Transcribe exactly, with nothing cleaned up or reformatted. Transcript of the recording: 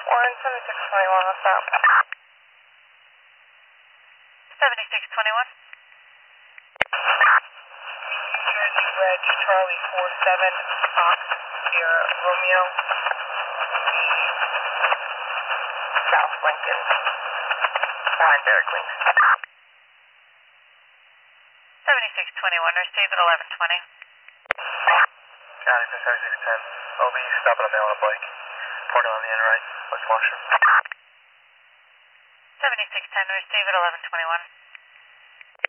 One seventy-six twenty-one, what's up? seventy-six twenty-one. New Jersey Reg Charlie four seven Fox Sierra Romeo. South Lincoln. Behind Derek Lincoln. seventy-six twenty-one, receive at eleven twenty. Got it, seventy-six ten. O B, stopping on Mail on a bike. Porting on the end right, West Washington. seventy-six ten, receive at eleven twenty-one.